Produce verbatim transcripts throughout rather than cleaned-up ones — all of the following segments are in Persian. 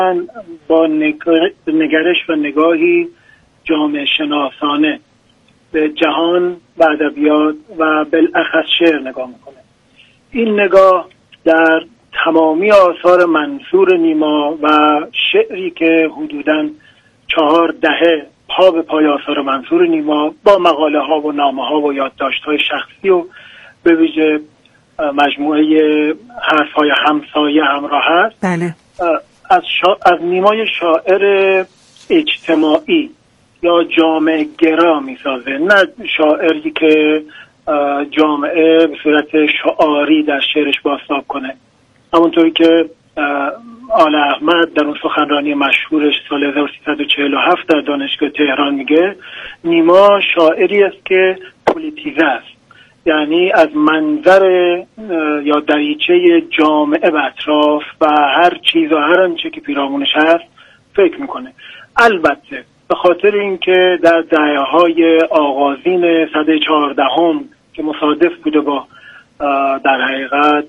من با نگرش و نگاهی جامعه شناسانه به جهان و ادبیات و بالاخص شعر نگاه میکنه. این نگاه در تمامی آثار منصور نیما و شعری که حدوداً چهار دهه پا به پای آثار منصور نیما با مقاله ها و نامه ها و یادداشت های شخصی و به ویژه مجموعه حرف های همسایه همراه هست. بله. از, شا... از نیمای شاعر اجتماعی یا جامعه گرا می سازه، نه شاعری که جامعه به صورت شعاری در شعرش بازتاب کنه. همونطوری که آل احمد در اون سخنرانی مشهورش سال هزار و سیصد و چهل و هفت در دانشگاه تهران میگه نیما شاعری است که پولیتیزه است، یعنی از منظر یا دریچه جامعه به اطراف و هر چیز و هر آنچه که پیرامونش هست فکر میکنه. البته به خاطر اینکه در دهه‌های آغازین سده چهاردهم که مصادف بوده با در حقیقت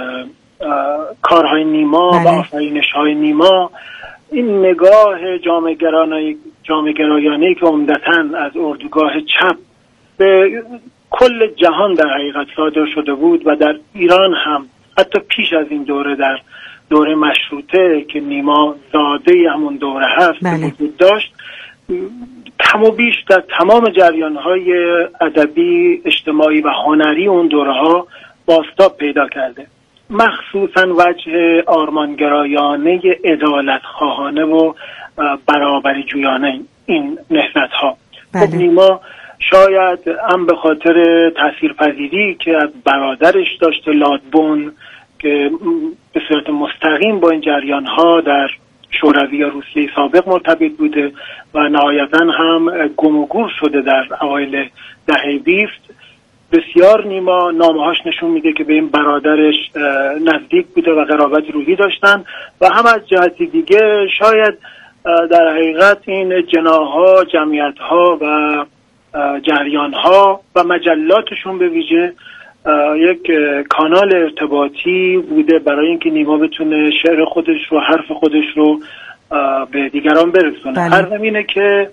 کارهای نیما و آفرینش‌های نیما، این نگاه جامعه گرایانه جامعه گرایانه‌ای که عمدتاً از اردوگاه چپ به کل جهان در حقیقت صادر شده بود و در ایران هم حتی پیش از این دوره در دوره مشروطه که نیما زاده همون دوره هست وجود داشت، کم و بیش در تمام جریان‌های ادبی، اجتماعی و هنری اون دوره‌ها بازتاب پیدا کرده، مخصوصاً وجه آرمانگرایانه عدالت خواهانه و برابری جویانه این نهضت‌ها. خب نیما شاید هم به خاطر تاثیرپذیری که از برادرش داشته لادبون که به صورت مستقیم با این جریان‌ها در شوروی یا روسیه سابق مرتبط بوده و نهایتاً هم گم و گور شده در اوایل دهه بیست، بسیار نیما نامه‌هاش نشون میده که به این برادرش نزدیک بوده و قرابت روحی داشتن و هم از جهت دیگه شاید در حقیقت این جناح‌ها، جمعیت‌ها و جریان‌ها و مجلاتشون به ویژه یک کانال ارتباطی بوده برای اینکه نیما بتونه شعر خودش رو، حرف خودش رو به دیگران برسونه. هر همینه که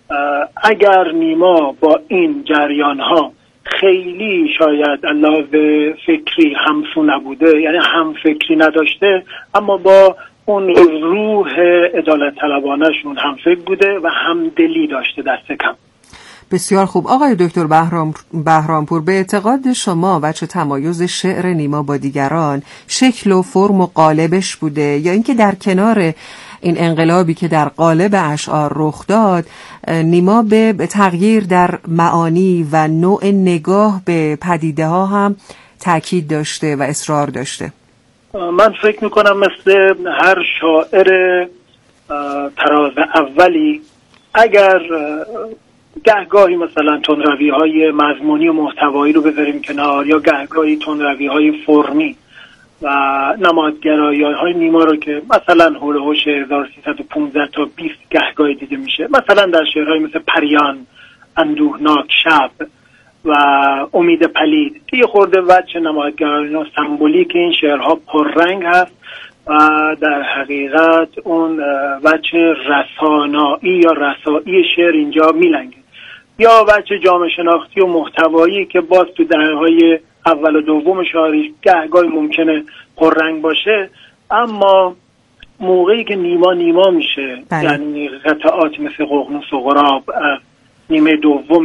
اگر نیما با این جریان‌ها خیلی شاید علاوه فکری همسو نبوده، یعنی هم فکری نداشته، اما با اون روح عدالت طلبانه‌شون هم فکر بوده و هم دلی داشته دست کم. بسیار خوب. آقای دکتر بهرام بهرامپور، به اعتقاد شما وجه تمایز شعر نیما با دیگران شکل و فرم و قالبش بوده یا اینکه در کنار این انقلابی که در قالب اشعار رخ داد نیما به تغییر در معانی و نوع نگاه به پدیده ها هم تاکید داشته و اصرار داشته؟ من فکر میکنم مثل هر شاعر تراز اولی، اگر گهگاهی مثلا تندروی های مضمونی و محتوایی رو بذاریم کنار یا گهگاهی تندروی های فرمی و نمادگرایی های نیما رو که مثلا هول و هوش هزار و سیصد و پانزده تا بیست گهگاهی دیده میشه، مثلا در شعرهای مثل پریان، اندوهناک شب و امید پلید که یه خورده وجه نمادگرایی و سمبولیک این شعرها پررنگ هست و در حقیقت اون وجه رسانایی یا رسایی شعر اینجا میلنگه، یا وجه جامعه شناختی و محتوایی که باز تو دهه‌های اول و دوم شاعری گهگاهی ممکنه پررنگ باشه، اما موقعی که نیما نیما میشه بله. یعنی قطعات مثل ققنوس و غراب نیمه دوم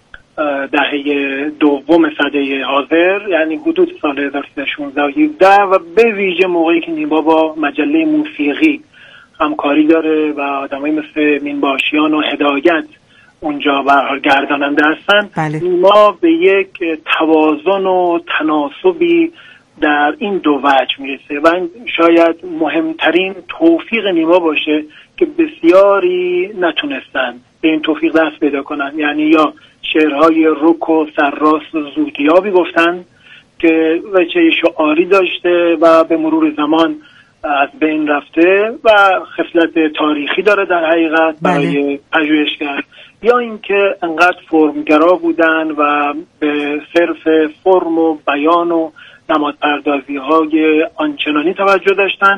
دهه دوم سده حاضر، یعنی حدود سال هزار و سیصد و شانزده و هفده، و به ویژه موقعی که نیما با مجله موسیقی همکاری داره و آدمایی مثل مینباشیان و هدایت اونجا به هر حال گرداننده هستن بله. نیما به یک توازن و تناسبی در این دو وجه میرسه و شاید مهمترین توفیق نیما باشه که بسیاری نتونستن به این توفیق دست پیدا کنن، یعنی یا شعرهای رک و سرراست و زودیابی گفتن که وجه شعاری داشته و به مرور زمان از بین رفته و خصلت تاریخی داره در حقیقت برای پژوهشگر، یا اینکه انقدر فرمگرا بودن و به صرف فرم و بیان و نمادپردازی های آنچنانی توجه داشتن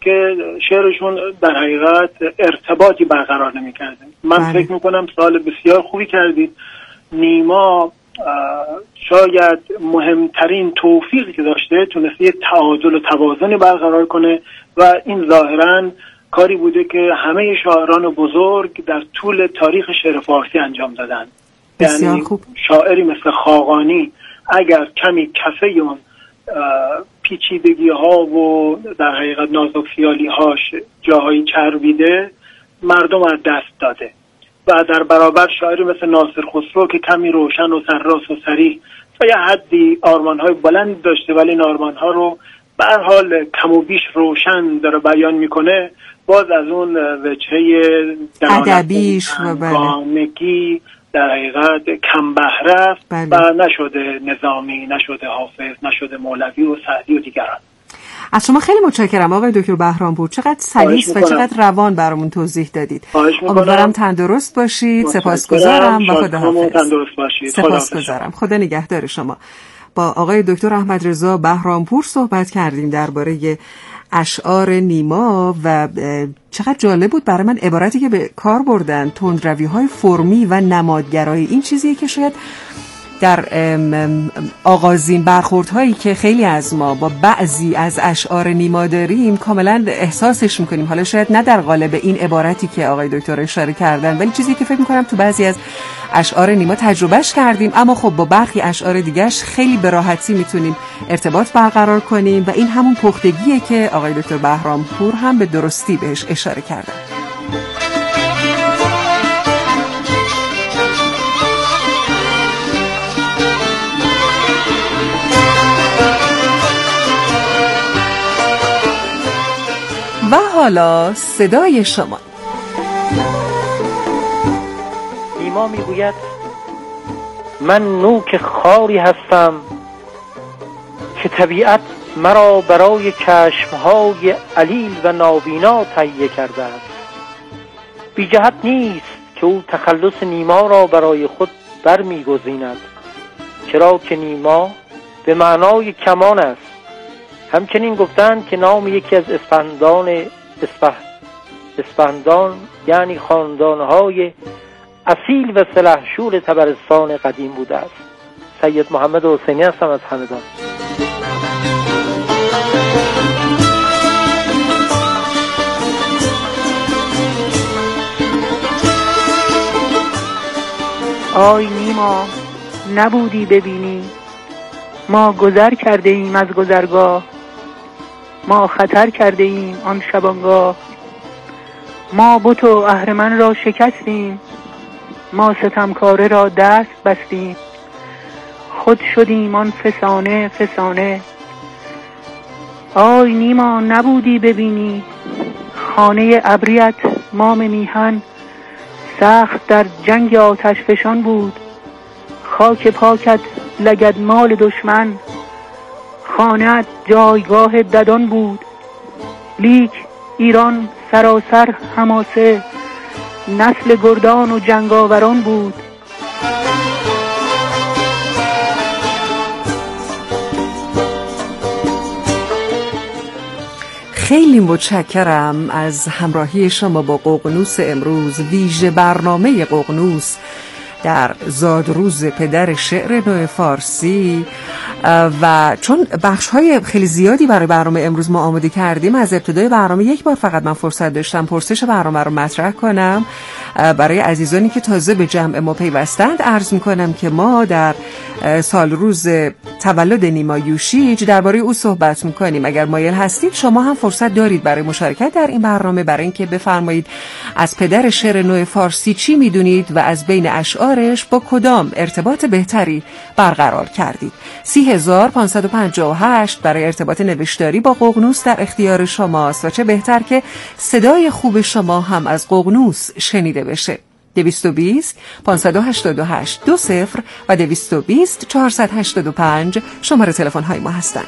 که شعرشون در حقیقت ارتباطی برقرار نمی‌کرده. من بله. فکر میکنم سوال بسیار خوبی کردید. نیما شاید مهمترین توفیقی که داشته تونسته تعادل و توازنی برقرار کنه و این ظاهراً کاری بوده که همه شاعران بزرگ در طول تاریخ شعر فارسی انجام دادن. یعنی خوب. شاعری مثل خاقانی اگر کمی کفه اون پیچیدگی ها و در حقیقت نازک خیالی هاش جاهایی چربیده، مردم از دست داده و در برابر شاعری مثل ناصر خسرو که کمی روشن و سرراست و صریح و یه حدی آرمان های بلند داشته ولی این آرمان ها رو به هر حال کم و بیش روشن داره بیان میکنه، باز از اون وجهه ادبیش و گانگی در حقیقت کم بهره است و نشده نظامی، نشده حافظ، نشده مولوی و سعدی و دیگران. از شما خیلی متشکرم آقای دکتر بهرامپور، چقدر سلیس و چقدر روان برامون توضیح دادید. امیدوارم تندرست باشید. سپاسگزارم و خداحافظ. تندرست باشید. سپاسگزارم. خدا نگهدار شما. با آقای دکتر احمد رضا بهرامپور صحبت کردیم درباره اشعار نیما و چقدر جالب بود برای من عبارتی که به کار بردن، تندروی‌های فرمی و نمادگرایی. این چیزیه که شاید در آغازین برخوردهایی که خیلی از ما با بعضی از اشعار نیما داریم کاملا احساسش میکنیم. حالا شاید نه در قالب این عبارتی که آقای دکتر اشاره کردن، ولی چیزی که فکر میکنم تو بعضی از اشعار نیما تجربهش کردیم، اما خب با برخی اشعار دیگهش خیلی به راحتی میتونیم ارتباط برقرار کنیم و این همون پختگیه که آقای دکتر بهرامپور هم به درستی بهش اشاره کردن. و حالا صدای شما. نیما میگوید من نوک خاری هستم که طبیعت مرا برای چشمهای علیل و نابینا تهیه کرده است. بی جهت نیست که او تخلص نیما را برای خود برمیگزیند، چرا که نیما به معنای کمان است. همچنین گفتند که نام یکی از اسفندان اسفه اسفندان یعنی خاندانهای اصیل و سلحشور طبرستان قدیم بوده است. سید محمد حسینی هستم از همدان. آی نیما نبودی ببینی، ما گذر کرده ایم از گذرگاه، ما خطر کرده ایم آن شبانگاه، ما بت و اهرمن را شکستیم، ما ستمکاره را دست بستیم، خود شدیم آن فسانه فسانه. آی نیما نبودی ببینی، خانه ابریت مام میهن سخت در جنگ آتش فشان بود، خاک پاکت لگد مال دشمن، خانه‌ات جایگاه ددان بود، لیک ایران سراسر حماسه نسل گردان و جنگاوران بود. خیلی متشکرم از همراهی شما با ققنوس امروز، ویژه برنامه ققنوس در زادروز پدر شعر نو فارسی. و چون بخش‌های خیلی زیادی برای برنامه امروز ما آماده کردیم، از ابتدای برنامه یک بار فقط من فرصت داشتم پرسش برنامه رو مطرح کنم. برای عزیزانی که تازه به جمع ما پیوستند عرض می‌کنم که ما در سال روز تولد نیما یوشیج درباره او صحبت می‌کنیم. اگر مایل هستید شما هم فرصت دارید برای مشارکت در این برنامه، برای اینکه بفرمایید از پدر شعر نو فارسی چی می‌دونید و از بین اشعارش با کدام ارتباط بهتری برقرار کردید. سی هزار پانصد و پنجاه و هشت برای ارتباط نوشتاری با ققنوس در اختیار شماست و چه بهتر که صدای خوب شما هم از ققنوس شنیده بشه. دویست و بیست پانصد و هشتاد و هشت دو صفر و دویست و بیست چهارصد و هشتاد و پنج شماره تلفن های ما هستند.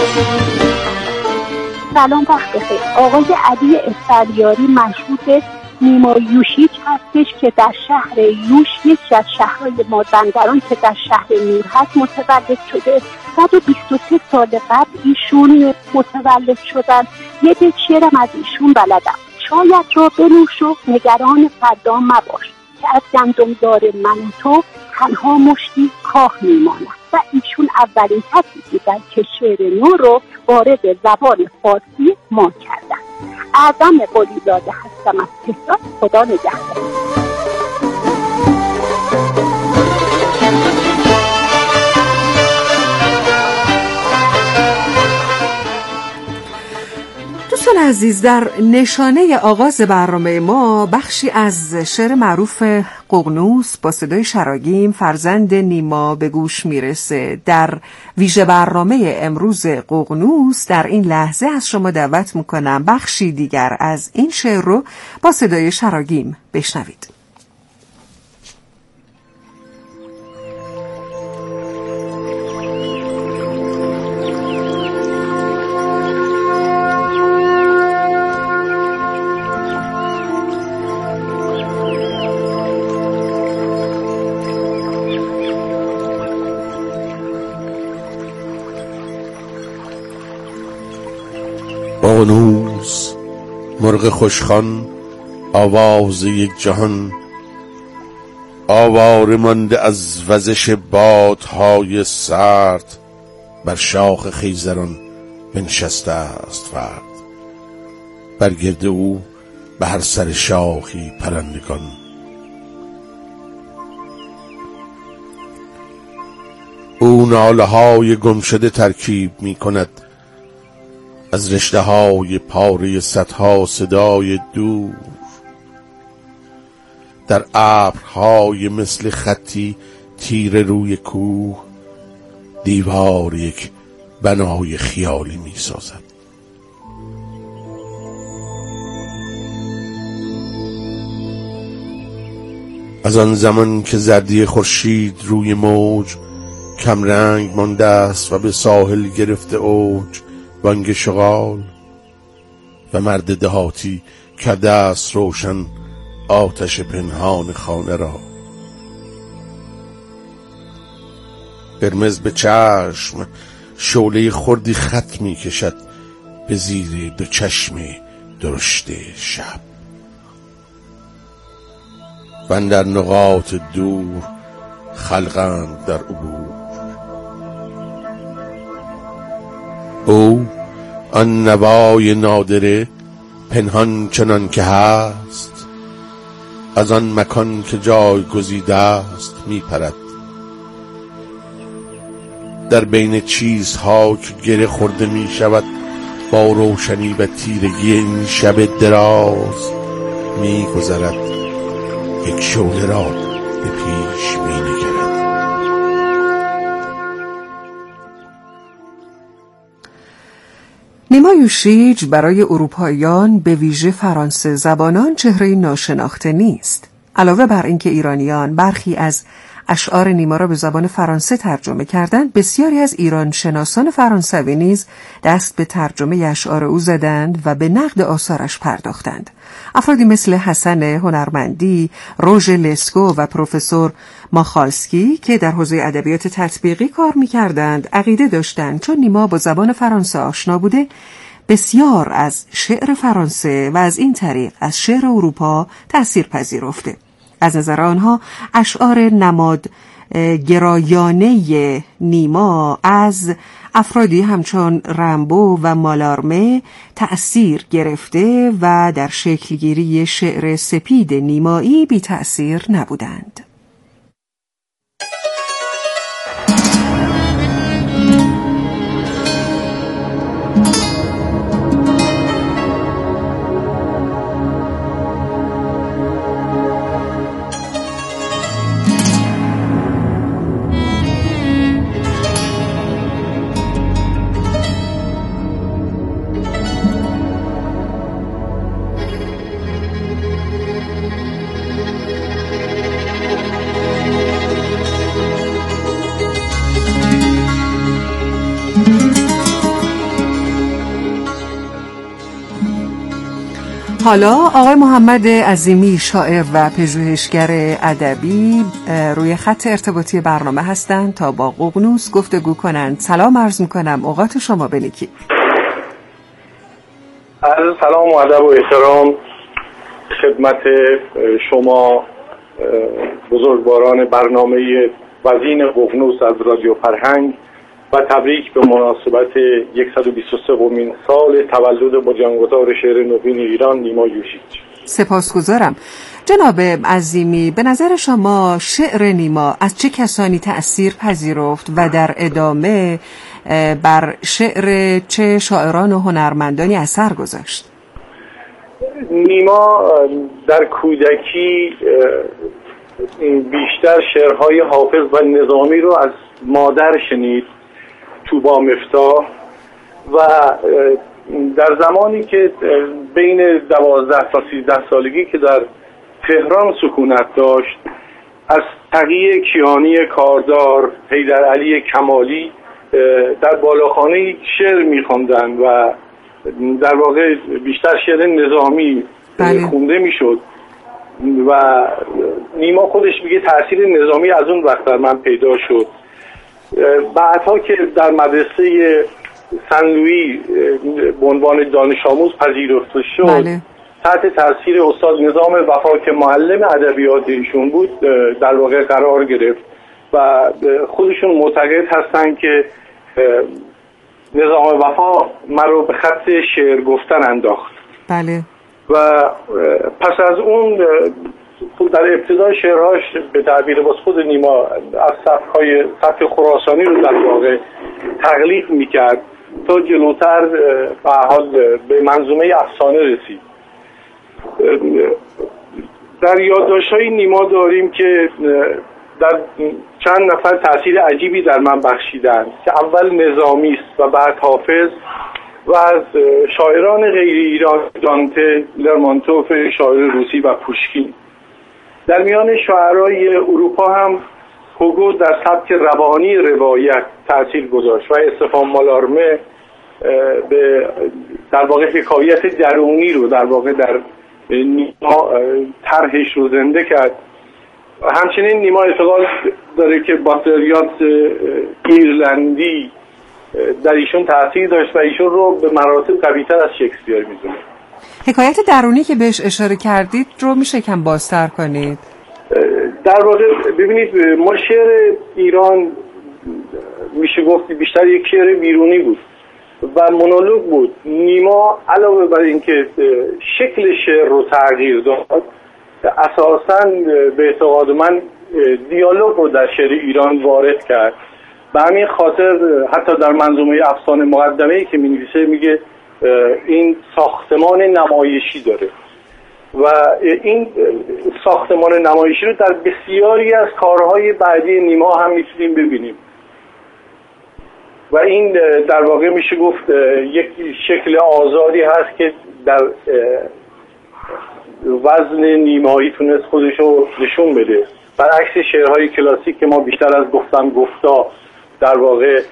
سلام وقت بخیر. آقای علی اسفندیاری مشهور به نیما یوشیچ هستش که در شهر یوش، یکی از شهرهای مازندران که در شهر نور هست، متولد شده. صد و بیست و سه سال قبل ایشون متولد شدن. یه بیت شعرم از ایشون بلدم: شاید را بنوش و نگران فردا مباش، که از گندمدار من و تو تنها مشتی کاه میماند. و ایشون اولین کسی بودن که شعر نو رو وارد زبان فارسی ما کردن. اعظم قلیزاده هستم از تهران. خدا نگهدار. دوستان عزیز، در نشانه آغاز برنامه ما بخشی از شعر معروف ققنوس با صدای شراگیم فرزند نیما به گوش میرسه. در ویژه برنامه امروز ققنوس در این لحظه از شما دعوت میکنم بخشی دیگر از این شعر رو با صدای شراگیم بشنوید. ققنوس مرغ خوشخوان، آواز یک جهان، آواره مانده از وزش بادهای سرد. بر شاخ خیزران بنشسته است فرد، بر گرد او به هر سر شاخی پرندگان. او ناله های گمشده ترکیب می کند، از رشته های پاره صدها صدای دور. در ابرهای مثل خطی تیر روی کوه، دیوار یک بنای خیالی می سازد. از آن زمان که زردی خورشید روی موج کم رنگ مانده است و به ساحل گرفته اوج بانگ شغال، و مرد دهاتی کرده است روشن آتش پنهان خانه را. قرمز به چشم شعله خردی خط می کشد به زیر دو چشم درشت شب، و در نقاط دور خلقند در عبور. او آن نوای نادره پنهان چنان که هست، از آن مکان که جای گزیده است می پرد. در بین چیزها که گره خورده می شود با روشنی و تیرگی این شب دراز می گذرد، یک شعله را به پیش می نگرد. نیما یوشیج برای اروپاییان به ویژه فرانسه زبانان چهره ناشناخته نیست. علاوه بر اینکه ایرانیان برخی از اشعار نیما را به زبان فرانسه ترجمه کردند، بسیاری از ایران شناسان فرانسوی نیز دست به ترجمه اشعار او زدند و به نقد آثارش پرداختند. افرادی مثل حسن هنرمندی، روژ لسکو و پروفسور ماخالسکی که در حوزه ادبیات تطبیقی کار می‌کردند، عقیده داشتند چون نیما با زبان فرانسه آشنا بوده، بسیار از شعر فرانسه و از این طریق از شعر اروپا تأثیر پذیرفته. از نظر آنها اشعار نماد گرایانه نیما از افرادی همچون رامبو و مالارمه تأثیر گرفته و در شکلگیری شعر سپید نیمایی بی تأثیر نبودند. حالا آقای محمد عظیمی، شاعر و پژوهشگر ادبی، روی خط ارتباطی برنامه هستند تا با ققنوس گفتگو کنند. سلام عرض میکنم، اوقات شما بنیکی. عرض سلام و ادب و احترام خدمت شما بزرگواران برنامه وزین ققنوس از رادیو فرهنگ و تبریک به مناسبت صد و بیست و سومین سال تولد بنیانگذار شعر نوین ایران نیما یوشیج. سپاسگزارم. جناب عظیمی، به نظر شما شعر نیما از چه کسانی تأثیر پذیرفت و در ادامه بر شعر چه شاعران و هنرمندانی اثر گذاشت؟ نیما در کودکی بیشتر شعرهای حافظ و نظامی رو از مادر شنید تو با مفتاح و در زمانی که بین دوازده تا سیزده سالگی که در تهران سکونت داشت از تقی کیانی کاردار، حیدر علی کمالی در بالاخانه شعر می‌خواندند و در واقع بیشتر شعر نظامی بله. خونده میشد و نیما خودش میگه تأثیر نظامی از اون وقت در من پیدا شد. بعدها که در مدرسه سن لویی به عنوان دانش آموز پذیرفته شد بله. تحت تاثیر استاد نظام وفا که معلم ادبیات ایشون بود در واقع قرار گرفت و خودشون معتقد هستن که نظام وفا مرا به خط شعر گفتن انداخت. بله. و پس از اون در ابتدای شعرهاش به تعبیر باز خود نیما از سبک‌های سبک خراسانی رو در واقع تقلید میکرد تا جلوتر به حال به منظومه افسانه رسید. در یادداشت‌های نیما داریم که در چند نفر تأثیر عجیبی در من بخشیدن که اول نظامی است و بعد حافظ و از شاعران غیر ایران دانته، لرمونتوف شاعر روسی و پوشکین. در میان شاعرای اروپا هم هوگو در سبک روانی روایت تأثیر گذاشت و استفان مالارمه به در واقع حکایت درونی رو در واقع در نیما طرحش رو زنده کرد. همچنین نیما اعتقاد داره که باتریات ایرلندی در ایشون تأثیر داشت و ایشون رو به مراتب قوی‌تر از شکسپیر می‌دونه. حکایت درونی که بهش اشاره کردید رو میشه کم بازتر کنید؟ در واقع ببینید ما شعر ایران میشه گفت بیشتر یک شعر بیرونی بود و مونولوگ بود. نیما علاوه بر اینکه شکل شعر رو تغییر داد اساساً به اعتقاد من دیالوگ رو در شعر ایران وارد کرد. به همین خاطر حتی در منظومه افسانه مقدمه‌ای که می‌نویسه میگه این ساختمان نمایشی داره و این ساختمان نمایشی رو در بسیاری از کارهای بعدی نیما هم میتونیم ببینیم و این در واقع میشه گفت یک شکل آزادی هست که در وزن نیمایی تونست خودش رو نشون بده، برعکس شعرهای کلاسیک که ما بیشتر از گفتم گفتا در واقع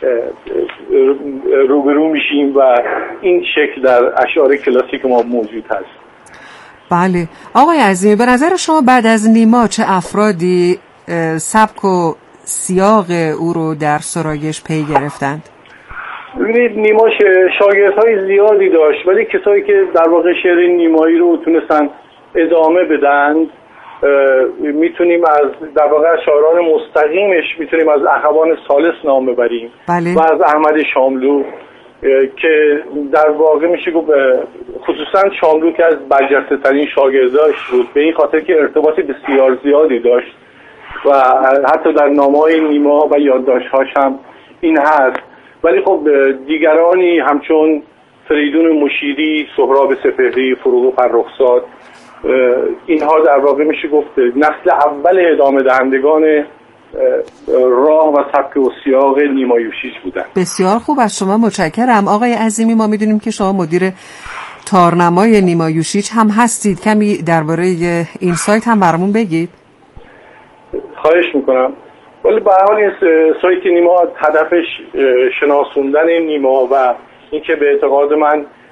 روبرو میشیم و این شکل در اشعار کلاسیک ما موجود هست. بله. آقای عظیمی، به نظر شما بعد از نیما چه افرادی سبک و سیاق او رو در سرایش پی گرفتند؟ ببینید نیما شاگردهای زیادی داشت ولی کسایی که در واقع شعر نیمایی رو تونستن ادامه بدن میتونیم از در واقع شاعران مستقیمش میتونیم از اخوان ثالث نام ببریم بله. و از احمد شاملو که در واقع میشه گفت خصوصا شاملو که از برجسته ترین شاگرداش بود به این خاطر که ارتباط بسیار زیادی داشت و حتی در نامه‌های نیما و یادداشت‌هاش هم این هست. ولی خب دیگرانی همچون فریدون مشیری، سهراب سپهری، فروغ فرخزاد اینها در واقع میشه گفت نسل اول ادامه دهندگان راه و سبک و سیاق نیما یوشیج بودن. بسیار خوب، از شما متشکرم. آقای عظیمی، ما میدونیم که شما مدیر تارنمای نیما یوشیج هم هستید، کمی درباره این سایت هم برامون بگید. خواهش میکنم. ولی به هر حال این سایت نیما هدفش شناسوندن نیما و اینکه به اعتقاد من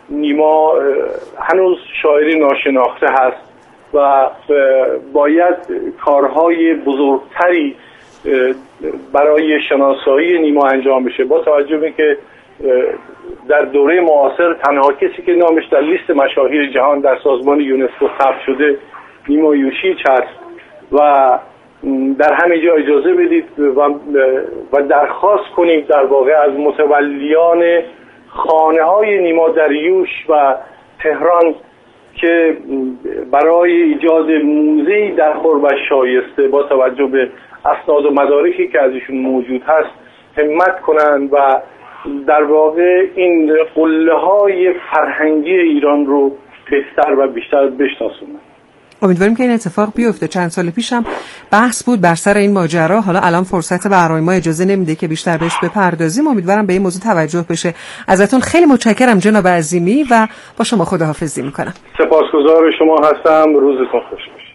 نیما هنوز شاعری ناشناخته هست و باید کارهای بزرگتری برای شناسایی نیما انجام بشه. با توجه به که در دوره معاصر تنها کسی که نامش در لیست مشاهیر جهان در سازمان یونسکو ثبت شده نیما یوشیچ هست و در همه جا اجازه بدید و, و درخواست کنید در واقع از متولیان خانه های نیما در یوش و تهران که برای ایجاد موزه‌ای در قربش شایسته با توجه به اسناد و مدارکی که ازشون موجود هست همت کنند و در واقع این قله‌های فرهنگی ایران رو بهتر و بیشتر بشناسونند. امیدواریم که این اتفاق بیفته. چند سال پیشم بحث بود بر سر این ماجرا، حالا الان فرصت برنامه ما اجازه نمیده که بیشتر بهش بپردازیم. امیدوارم به این موضوع توجه بشه. ازتون خیلی متشکرم جناب عظیمی و با شما خداحافظی میکنم. سپاسگزار شما هستم. روزتون خوش باشه.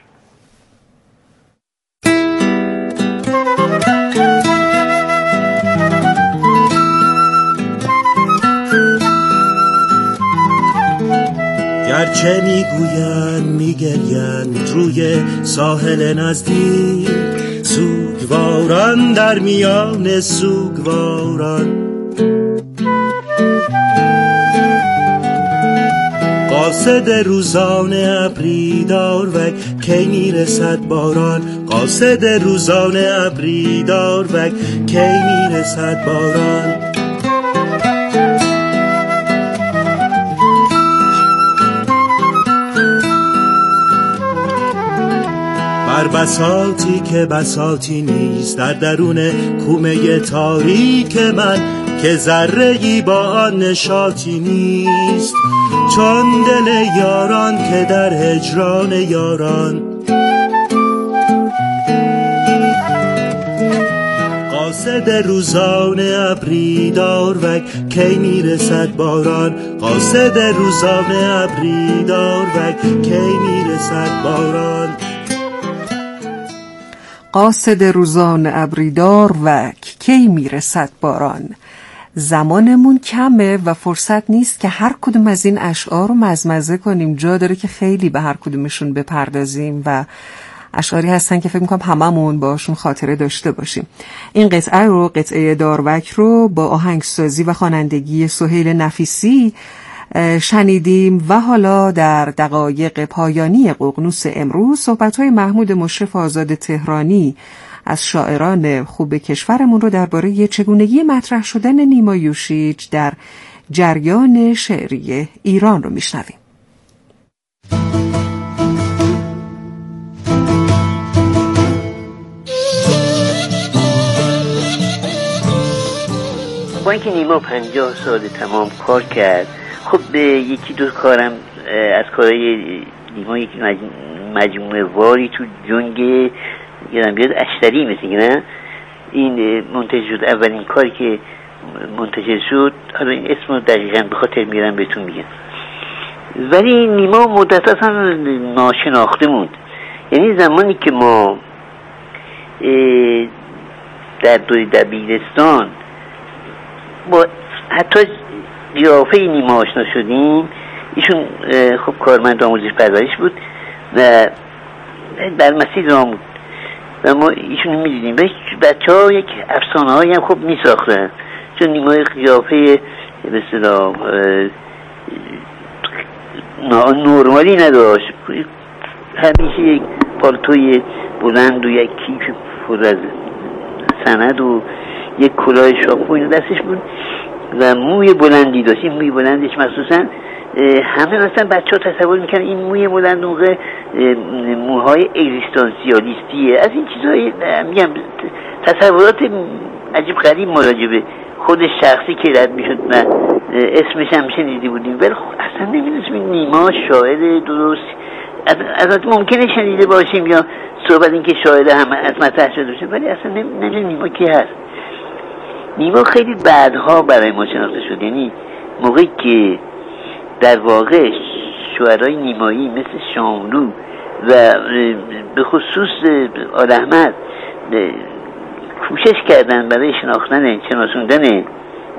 گرچه میگوین میگرین روی ساحل نزدیک، سوگواران در میان سوگواران، قاصد روزانه ابری دار و کی میرسد باران، قاصد روزانه ابری دار و کی میرسد باران. بر بساطی که بساطی نیست در درون کومه تاریک من، که ذره‌ای با آن نشاطی نیست، چون دل یاران که در هجران یاران. قاصد روزانه ابری دار و کی میرسد باران، قاصد روزانه ابری دار و کی میرسد باران. قاصد روزان ابریدار و کی میرسد باران. زمانمون کمه و فرصت نیست که هر کدوم از این اشعار رو مزمزه کنیم. جا داره که خیلی به هر کدومشون بپردازیم و اشعاری هستن که فکر میکنم هممون باشون خاطره داشته باشیم. این قطعه رو قطعه داروک رو با آهنگسازی و خوانندگی سهیل نفیسی شنیدیم و حالا در دقایق پایانی ققنوس امروز صحبت‌های محمود مشرف آزاد تهرانی از شاعران خوب کشورمون رو درباره چگونگی مطرح شدن نیما یوشیچ در جریان شعری ایران رو میشنویم. با اینکه نیما پنجاه سال تمام کار کرد، خب به یکی دو کارم از کارهای نیما یکی مجموعه واری تو جنگ یادم بیاد اشتری مثل نه این منتج شد. اولین کاری که منتج شد، حالا این اسم رو دقیقا به خاطر میرم بهتون میگم، ولی نیما مدت اصلا ناشناخته موند. یعنی زمانی که ما در دوره دبیرستان با حتی قیافه نیما آشنا شدیم، ایشون خب کارمند آموزش پرورش بود و در مسیح راه بود و ما ایشون میدیدیم و بچه ها یک افسانه هایی هم خب میساختن، چون نیما قیافه به اصطلاح نرمالی نداشت. همیشه یک پالتوی بلند و یک کیف پر از سند و یک کلاه شاپو اینو دستش بود و موی بلندی داشت. این موی بلندش مخصوصا همه مثلا بچه ها تصور میکنن این موی بلند موقع موهای اگزیستانسیالیستیه. از این چیزایی میگم تصورات عجیب غریب مراجبه خود شخصی که رد میشد و اسمش هم شنیده بودیم، ولی اصلا نمیدونستم این نیما شاعر درست از ممکنه شنیده باشیم یا صحبت این که شاعر هم از مطرح شده باشه، ولی اصلا نمیدونم نیما کی هست. نیما خیلی بعدها برای ما شناخته شد. یعنی موقعی که در واقع شعرهای نیمایی مثل شاملو و به خصوص آل احمد کوشش کردن برای شناختن شناسوندن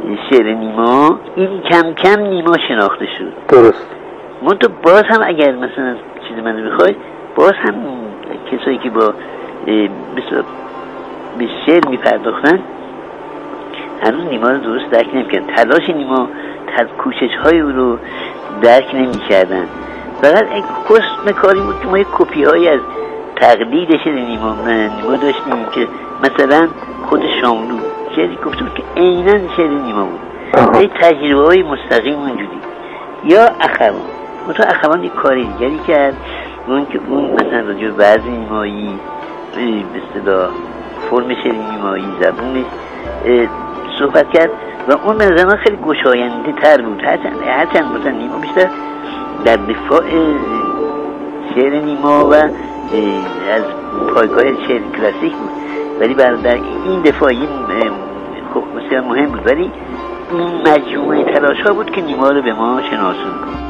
شعر نیما این کم کم نیما شناخته شد. درست. منتها باز هم اگر مثلا چیز منو بخوای، باز هم کسایی که با مثلا به شعر میپرداختن هنوز نیما رو درست درک نمیکردن، تلاش نیما، کوشش های او رو درک نمیکردن. فقط کسم کاری بود که ما یک کپی های از تقلید شعر نیما نیما داشتیم که مثلا خود شاملو شعری گفته بود که عیناً شعر نیما بود. یه تجربه های مستقیم اونجوری. یا اخوان، مثلا اخوان یک کاری دیگری کرد، اون که اون مثلا راجع به وزن نیمایی، به اصطلاح فرم شعر نیمایی، زبونش صحبت کرد و اون به نظر من خیلی گشاینده تر بود. هرچند هرچند مثلا نیما بیشتر در دفاع شعر نیما و از پایگاه شعر کلاسیک بود، ولی در این دفاع این خب بسیار مهم بود، ولی این مجموعه تلاش ها بود که نیما رو به ما شناسون کنه.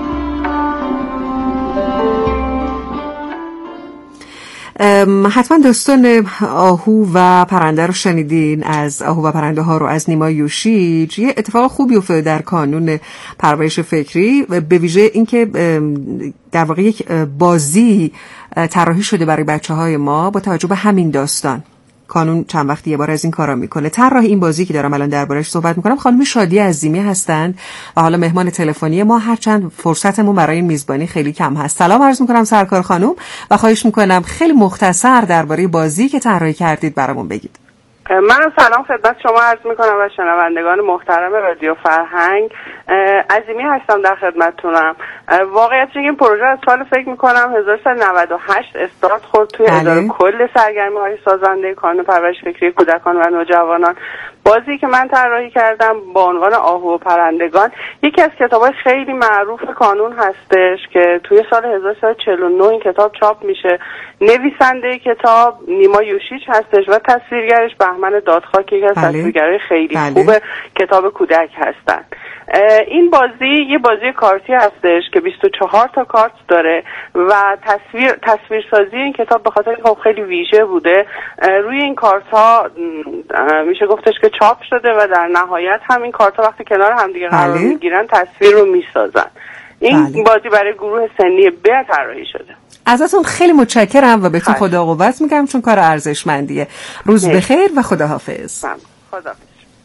حتما داستان آهو و پرنده رو شنیدین، از آهو و پرنده ها رو از نیما یوشیج. یه اتفاق خوبی افتاده در کانون پرورش فکری، به ویژه اینکه در واقع یک بازی طراحی شده برای بچه های ما با توجه به همین داستان. کانون چند وقتی یه بار از این کارا میکنه. طراح این بازی که دارم الان دربارش صحبت میکنم خانم شادی عظیمی هستند و حالا مهمان تلفنی ما، هرچند فرصتمون برای این میزبانی خیلی کم هست. سلام عرض میکنم سرکار خانم و خواهش میکنم خیلی مختصر درباره بازی که طراحی کردید برامون بگید. من سلام خدمت شما عرض میکنم و شنوندگان محترم رادیو فرهنگ. عظیمی هستم در خدمتتونم. واقعیت این پروژه از سال فکر میکنم هزار و سیصد و نود و هشت استارت خورد توی اداره کل سرگرمی های سازنده کانون پرورش فکری کودکان و نوجوانان. بازی که من طراحی کردم با عنوان آهو و پرندگان یکی از کتاب‌های خیلی معروف کانون هستش که توی سال هزار و سیصد و چهل و نه این کتاب چاپ میشه. نویسنده کتاب نیما یوشیج هستش و تصویرگرش بهمن دادخواه که یکی از تصویرگرای خیلی بله. خوب کتاب کودک هستن. این بازی یه بازی کارتی هستش که بیست و چهار تا کارت داره و تصویر تصویرسازی این کتاب به خاطر اینکه خیلی ویژه بوده روی این کارت ها میشه گفتش که چاپ شده و در نهایت هم این کارت ها وقتی کنار همدیگه قرار میگیرن تصویر رو میسازن. این بله. بازی برای گروه سنی ب طراحی شده. ازتون خیلی متشکرم و بهتون خدا قوت میگم چون کار ارزشمندیه. روز بخیر و خداحافظ. خداحافظ.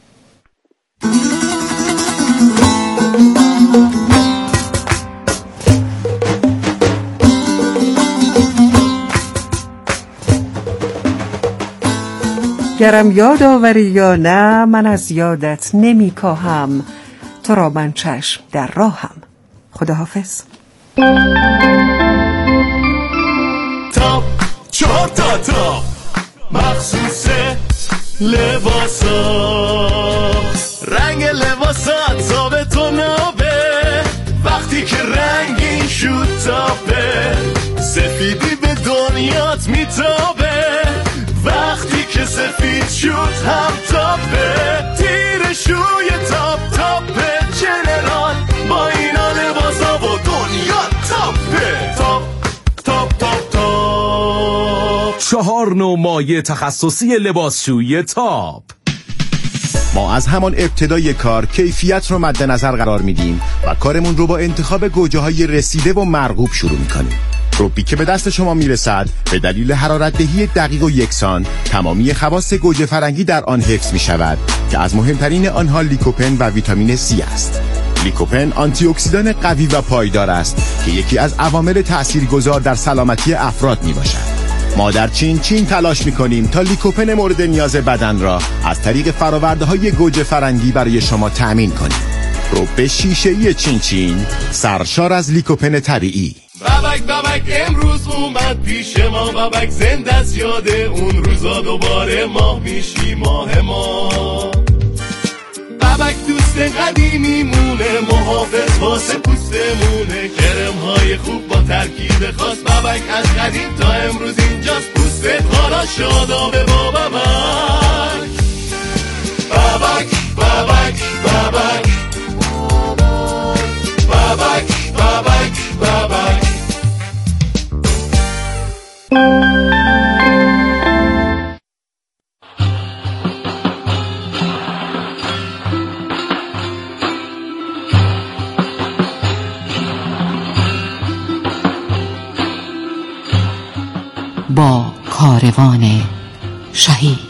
گرم یاد آوری یا نه من از یادت نمی کاهم، تو را من چشم در راهم. خداحافظ. تاپ چهار تا تاپ مخصوص لباسا، رنگ لباسات ثابت و نابه، وقتی که رنگین شد تابه، سفیدی به دنیات میتابه، وقتی که سفید شد هم تابه، تیر شوی تاپ تاپه جنرال، با اینا لباسا و دنیا تاپه. تاپ تاپ تاپ تاپ چهار نوع مایع تخصصی لباسشویی تاپ. ما از همان ابتدای کار کیفیت رو مد نظر قرار میدیم و کارمون رو با انتخاب گوجه های رسیده و مرغوب شروع میکنیم. روبی که به دست شما میرسد به دلیل حرارت دهی دقیق و یکسان تمامی خواص گوجه فرنگی در آن حفظ می شود که از مهمترین آنها لیکوپن و ویتامین سی است. لیکوپن آنتی اکسیدان قوی و پایدار است که یکی از عوامل تاثیرگذار در سلامتی افراد می باشد. ما در چین چین تلاش می کنیم تا لیکوپن مورد نیاز بدن را از طریق فراورده های گوجه فرنگی برای شما تأمین کنیم. روب شیشه‌ای چین چین سرشار از لیکوپن طبیعی. بابک بابک امروز اومد پیش ما، بابک زنده از یاده اون روزا دوباره ماه میشی ماه ما. بابک دوست قدیمی مونه، محافظ واسه پوستمونه، کرم های خوب با ترکیب خاص، بابک از قدیم تا امروز اینجاست، پوستت حالا شادابه با بابک. بابک بابک بابک بابک بابک بابک. کاروان شهید.